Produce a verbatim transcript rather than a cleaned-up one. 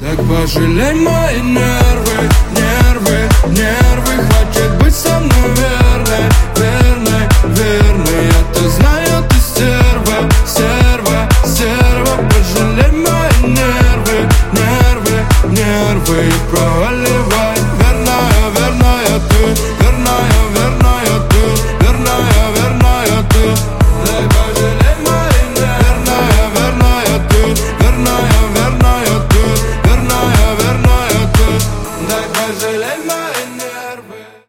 Так пожалей мои нервы, нервы, нервы. Хочет быть со мной верной,